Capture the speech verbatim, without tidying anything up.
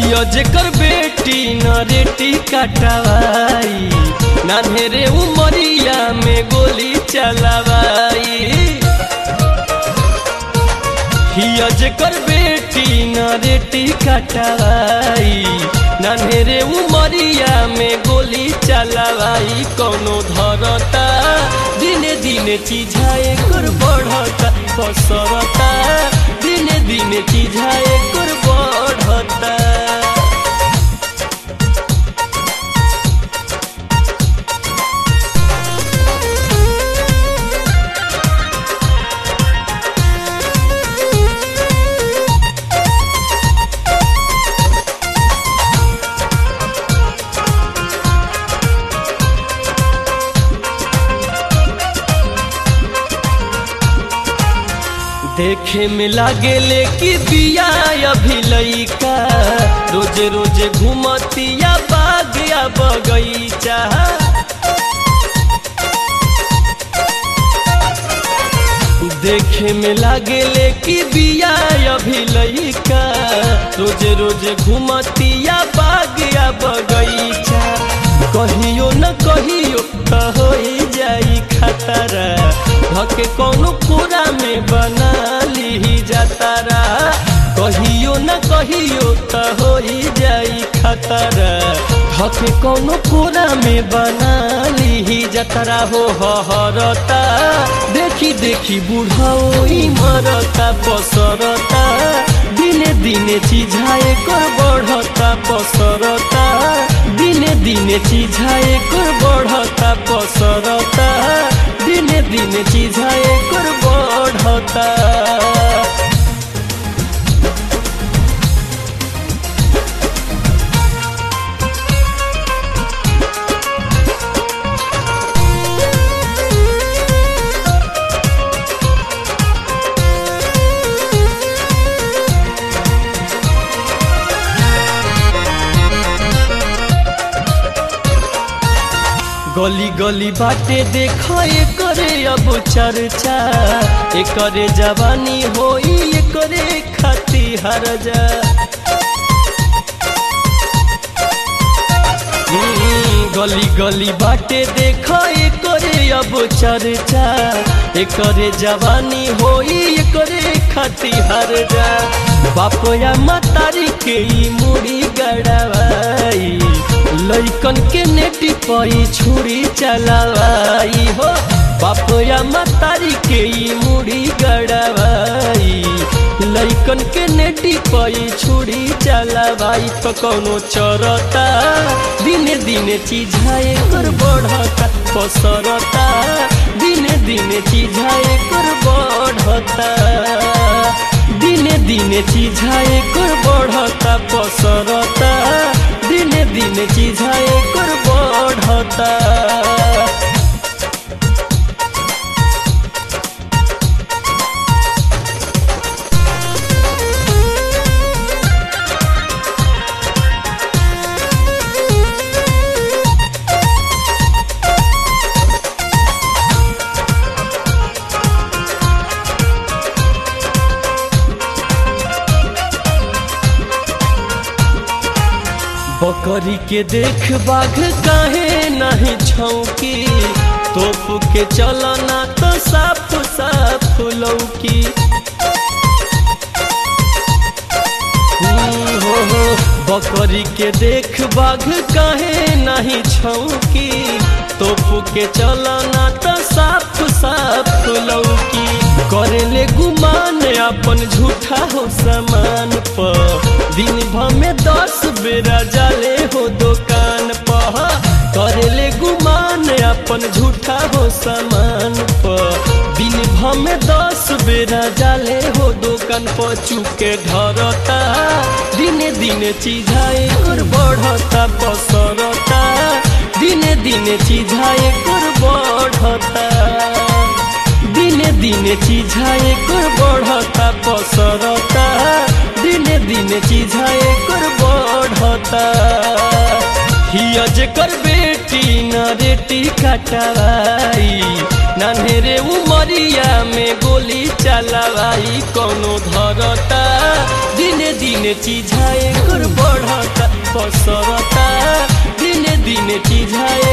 हिया जेकर बेटी नरेटी कटवाई नान्हेरे उमरिया में गोली चलवाई। हिया जेकर बेटी नरेटी कटवाई नान्हेरे उमरिया में गोली चलवाई। कौनो धरता दिने दिने चीजा एकर बढ़ता पसरता दिने दिने चीजा एकर बढ़ता। देखे में लागेले कि बिया अभी लइका रोजे रोजे घूमतिया बाग या बगीचा। देखे में लागेले कि बिया अभी लइका रोजे रोजे घूमतिया बाग या बगीचा। कहियो न कहियो त हो जाई खतरा धके कौनो पूरा में बना ली जातारा। कहियो न कहियो त हो जाई खतरा धके कौनो पूरा में बना ली जातारा। हो हरता देखी देखी बुढ़ाओ मरता पसरता दिने दिने चीजा एकर बढ़ता पसरता दिने दिने चीजा एकर बढ़ता पसरता दिने दिने चीजा एकर बढ़ता। गली गली बाटे देखा एकरे अब चर्चा एकरे जवानी होई एकरे खाती हर जा। गली गली बाटे देखा एकरे अब चर्चा एकरे जवानी होई एकरे खाती हर जा। बाप या मतारी के मुड़ी गड़वाई लइकन के नेटी पई छुरी चलावाई। हो बाप या मतारी के मुड़ी गड़वाई लइकन के नेटी पई छुरी चलावाई। तो कौनो चरता दिने दिने चीजा एकर बढ़ता पसरता दिने दिने चीजा एकर बढ़ता दिने दिने चीजा एकर बढ़ता पसरता दिने दिने चीजा एकर बढ़ता। बकरी के देख बाघ काहे नहीं छौकी तोप के चलना तो साफ साफ लौकी। हो हो बकरी के देख बाघ काहे नहीं छौकी तोप के चलना तो साफ साफ लौकी। करेले गुमान अपन झूठा हो सामान पर दिन भर में दस बेरा जाले हो दुकान पर। करेले गुमान अपन झूठा हो सामान पर दिन भर में दस बेरा जाले हो दुकान पर। चुके धरता दिने दिने चीजा एकर बढ़ता पसरता दिने दिने चीजा एकर बढ़ता दिने दिने चीजा एकर बढ़ता पसरता दिने दिने चीजा एकर बढ़ता। हिया जेकर बेटी नरेटी कटवाई नान्हेरे उमरिया में गोली चलवाई। कौनो धरता दिने दिने चिझाए कर बढ़ता पसरता दिने दिने चिझाए